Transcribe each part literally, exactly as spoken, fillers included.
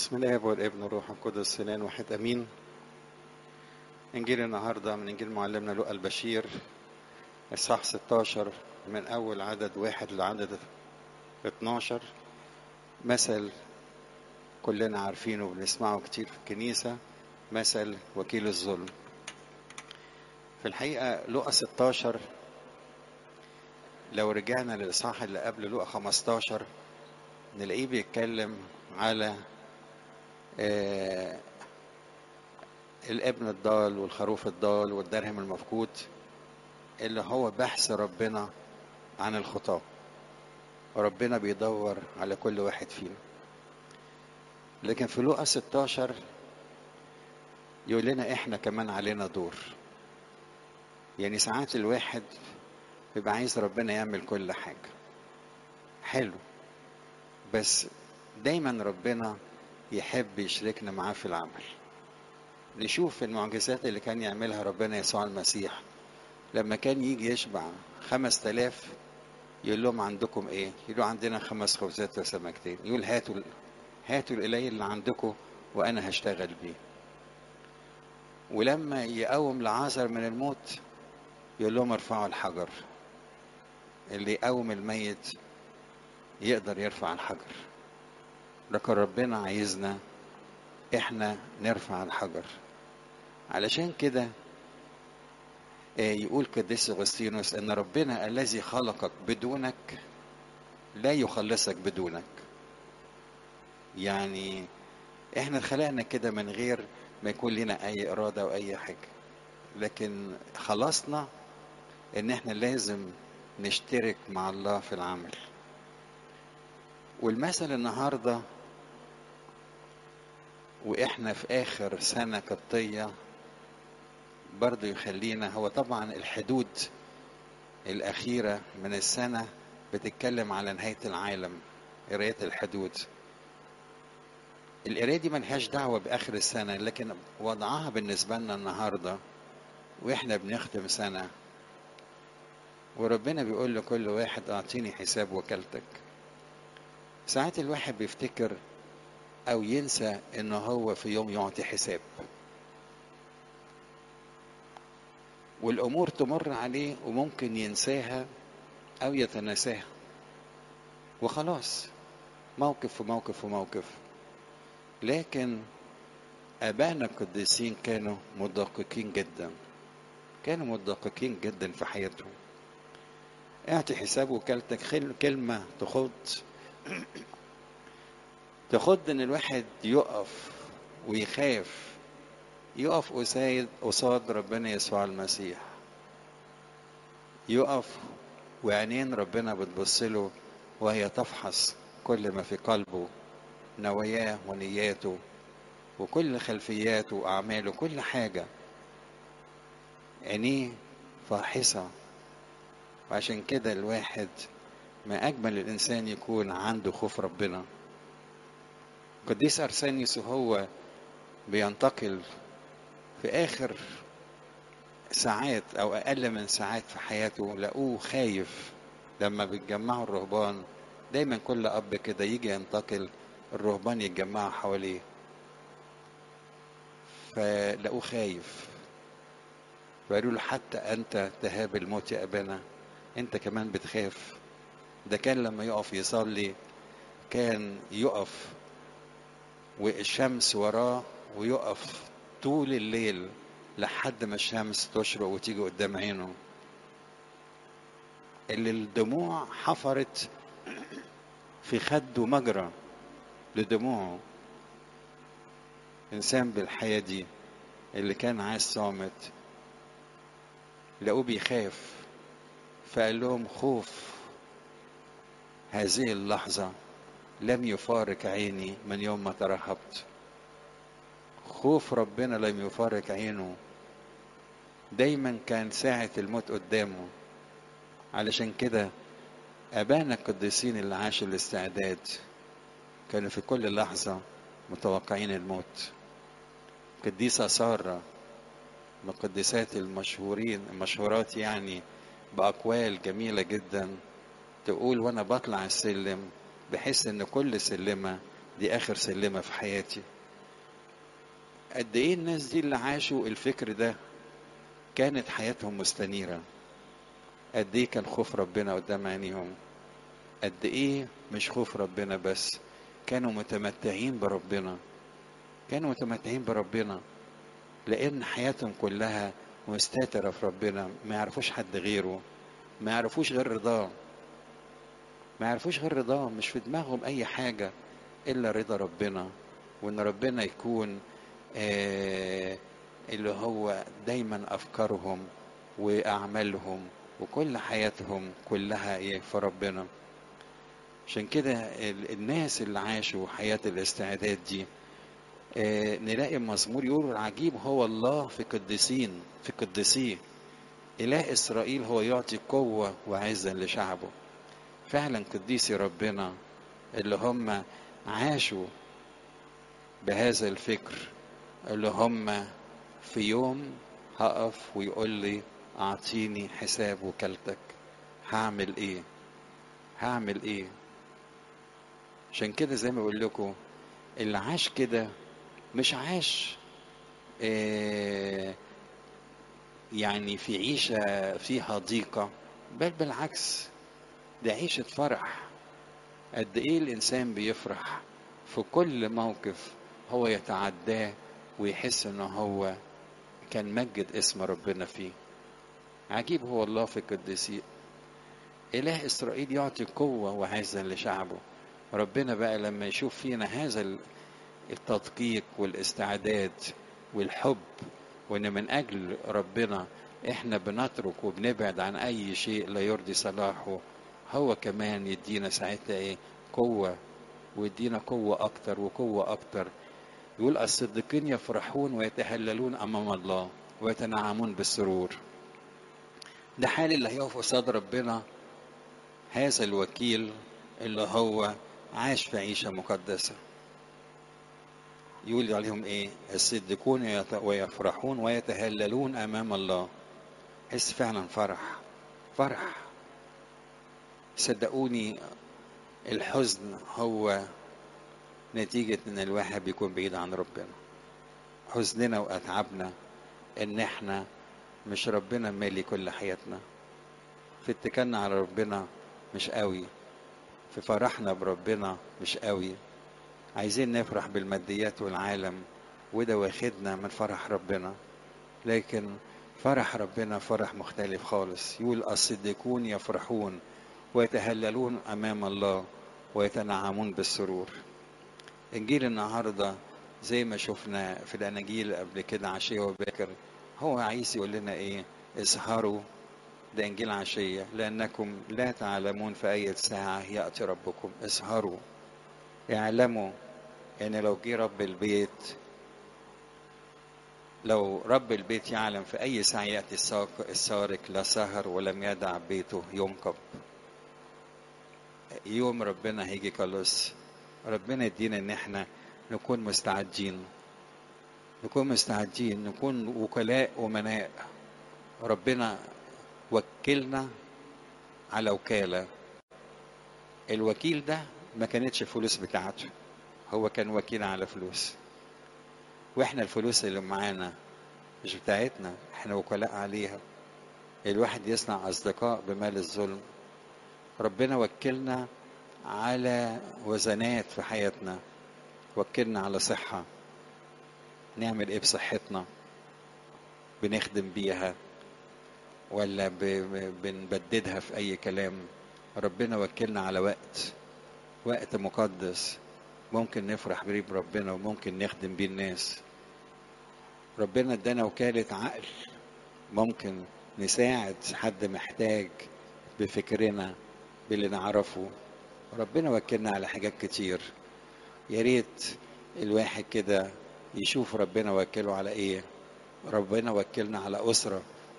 بسم الله والابن والروح القدس الان واحد امين. انجيل النهارده من انجيل معلمنا لوقا البشير اصحاح ستاشر من اول عدد واحد لعدد اتناشر. مثل كلنا عارفينه وبنسمعه كتير في الكنيسه، مثل وكيل الظلم. في الحقيقه لوقا ستاشر لو رجعنا للاصحاح اللي قبل لوقا خمستاشر نلاقيه بيتكلم على آه الابن الضال والخروف الضال والدرهم المفقود، اللي هو بحث ربنا عن الخطاة، وربنا بيدور على كل واحد فينا. لكن في لوقا ستاشر يقول لنا احنا كمان علينا دور. يعني ساعات الواحد بيبقى عايز ربنا يعمل كل حاجة حلو، بس دايما ربنا يحب يشركنا معاه في العمل. نشوف المعجزات اللي كان يعملها ربنا يسوع المسيح لما كان يجي يشبع خمس تلاف، يقول لهم عندكم ايه؟ يقولوا عندنا خمس خبزات وسمكتين. يقول هاتوا هاتوا القليل اللي عندكم وانا هشتغل بيه. ولما يقوم لعازر من الموت يقول لهم ارفعوا الحجر. اللي يقوم الميت يقدر يرفع الحجر، لكن ربنا عايزنا احنا نرفع الحجر. علشان كده يقول قديس اغسطينوس ان ربنا الذي خلقك بدونك لا يخلصك بدونك. يعني احنا اتخلقنا كده من غير ما يكون لنا اي ارادة او اي حاجة، لكن خلصنا ان احنا لازم نشترك مع الله في العمل. والمثل النهاردة واحنا في اخر سنة قبطية برضو يخلينا، هو طبعا الحدود الاخيرة من السنة بتتكلم على نهاية العالم، قراية الحدود. القراية دي ملهاش دعوة باخر السنة، لكن وضعها بالنسبة لنا النهاردة واحنا بنختم سنة، وربنا بيقول لكل واحد اعطيني حساب وكالتك. ساعات الواحد بيفتكر او ينسى انه هو في يوم يعطي حساب، والامور تمر عليه وممكن ينساها او يتناساها وخلاص، موقف وموقف وموقف. لكن ابائنا القديسين كانوا مدققين جدا، كانوا مدققين جدا في حياتهم. اعطي حساب وكالتك كلمة تخض تخض ان الواحد يقف ويخاف، يقف قصاد قصاد ربنا يسوع المسيح، يقف وعينين ربنا بتبصله وهي تفحص كل ما في قلبه، نواياه ونياته وكل خلفياته وأعماله، كل حاجة عينيه فاحصة. وعشان كده الواحد ما أجمل الإنسان يكون عنده خوف ربنا. قديس أرسانيوس وهو بينتقل في آخر ساعات أو أقل من ساعات في حياته لقوه خايف. لما بيتجمعوا الرهبان دايما كل أب كده يجي ينتقل الرهبان يتجمعوا حواليه، فلقوه خايف، فقالوا له حتى أنت تهاب الموت يا أبانا؟ أنت كمان بتخاف؟ ده كان لما يقف يصلي كان يقف والشمس وراه ويقف طول الليل لحد ما الشمس تشرق وتيجي قدام عينه، اللي الدموع حفرت في خده مجرى لدموعه. إنسان بالحياة دي اللي كان عايز صامت لقوه بيخاف، فقال لهم خوف هذه اللحظة لم يفارق عيني من يوم ما ترهبت. خوف ربنا لم يفارق عينه، دايما كان ساعة الموت قدامه. علشان كده أبانا القديسين اللي عاشوا الاستعداد كانوا في كل لحظة متوقعين الموت. قديسة سارة من القديسات المشهورين المشهورات، يعني بأقوال جميلة جدا، تقول وانا بطلع السلم بحس ان كل سلمة دي اخر سلمة في حياتي. قد ايه الناس دي اللي عاشوا الفكر ده كانت حياتهم مستنيرة، قد ايه كان خوف ربنا قدام عينيهم، قد ايه مش خوف ربنا بس، كانوا متمتعين بربنا، كانوا متمتعين بربنا لان حياتهم كلها مستترة في ربنا، ما يعرفوش حد غيره، ما يعرفوش غير رضاه، ما يعرفوش غير رضاه، مش في دماغهم اي حاجة الا رضا ربنا، وان ربنا يكون آه اللي هو دايما افكارهم واعمالهم وكل حياتهم كلها ايه في ربنا. عشان كده ال- الناس اللي عاشوا حياة الاستعداد دي آه نلاقي المزمور يقول العجيب هو الله في قديسين في قديسيه، إله إسرائيل هو يعطي قوة وعزا لشعبه. فعلا قديسي ربنا اللي هم عاشوا بهذا الفكر، اللي هم في يوم هقف ويقول لي أعطيني حساب وكالتك، هعمل إيه؟ هعمل إيه؟ عشان كده زي ما بقول لكم اللي عاش كده مش عاش آه يعني في عيشة فيها ضيقة، بل بالعكس دي عيشة فرح. قد ايه الانسان بيفرح في كل موقف هو يتعداه ويحس ان هو كان مجد اسم ربنا فيه. عجيب هو الله في قديسيه، اله اسرائيل يعطي قوة وعزا لشعبه. ربنا بقى لما يشوف فينا هذا التدقيق والاستعداد والحب، وان من اجل ربنا احنا بنترك وبنبعد عن اي شيء لا يرضي صلاحه، هو كمان يدينا ساعتها ايه؟ قوة، ويدينا قوة اكتر وقوة اكتر. يقول الصديقين يفرحون ويتهللون امام الله ويتنعمون بالسرور. ده حال اللي هيقف قصاد ربنا، هذا الوكيل اللي هو عاش في عيشة مقدسة. يقول عليهم ايه؟ الصديقون يت- ويفرحون ويتهللون امام الله. حس فعلا فرح، فرح. صدقوني الحزن هو نتيجة ان الواحد بيكون بعيد عن ربنا. حزننا واتعابنا ان احنا مش ربنا مالي كل حياتنا، في اتكالنا على ربنا مش قوي، في فرحنا بربنا مش قوي. عايزين نفرح بالماديات والعالم وده واخدنا من فرح ربنا، لكن فرح ربنا فرح مختلف خالص. يقول الصديقون يفرحون ويتهللون امام الله ويتنعمون بالسرور. انجيل النهارده زي ما شفنا في الاناجيل قبل كده عشيه وباكر، هو عايز يقول لنا ايه؟ اسهروا. ده انجيل عشيه، لانكم لا تعلمون في اي ساعه ياتي ربكم. اسهروا، اعلموا ان لو جه رب البيت، لو رب البيت يعلم في أي ساعة يأتي الساق- السارق لسهر ولم يدع بيته ينقب. يوم ربنا هيجي خلاص. ربنا يدينا إن احنا نكون مستعدين، نكون مستعدين، نكون وكلاء أمناء. ربنا وكلنا على وكالة. الوكيل ده ما كانتش فلوس بتاعته، هو كان وكيل على فلوس، واحنا الفلوس اللي معانا مش بتاعتنا، احنا وكلاء عليها. الواحد يصنع أصدقاء بمال الظلم. ربنا وكلنا على وزنات في حياتنا، وكلنا على صحة، نعمل ايه بصحتنا؟ بنخدم بيها ولا ب- ب- بنبددها في اي كلام؟ ربنا وكلنا على وقت، وقت مقدس ممكن نفرح بيه بربنا وممكن نخدم بيه الناس. ربنا ادانا وكالة عقل، ممكن نساعد حد محتاج بفكرنا باللي نعرفه. ربنا وكلنا على حاجات كتير. يا ريت الواحد كده يشوف ربنا وكله على ايه. ربنا وكلنا على أسرة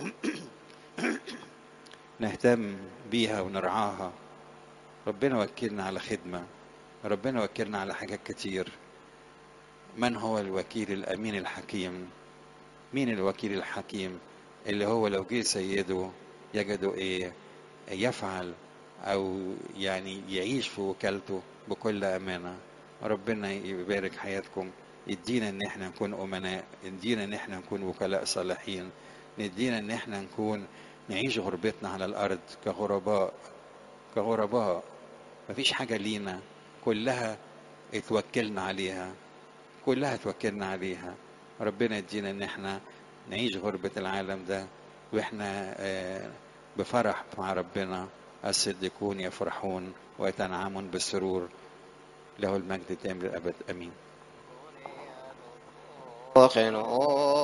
نهتم بيها ونرعاها. ربنا وكلنا على خدمة. ربنا وكلنا على حاجات كتير. من هو الوكيل الأمين الحكيم؟ مين الوكيل الحكيم اللي هو لو جه سيده يجده ايه؟ يفعل او يعني يعيش في وكالته بكل امانه. ربنا يبارك حياتكم، يدينا ان احنا نكون امناء، يدينا ان احنا نكون وكلاء صالحين، يدينا ان احنا نكون نعيش غربتنا على الارض كغرباء، كغرباء مفيش حاجة لينا، كلها اتوكلنا عليها، كلها اتوكلنا عليها. ربنا يدينا ان احنا نعيش غربة العالم ده واحنا آه، بفرح مع ربنا. الصديقون يفرحون ويتنعمون بالسرور، له المجد الدائم للأبد. امين.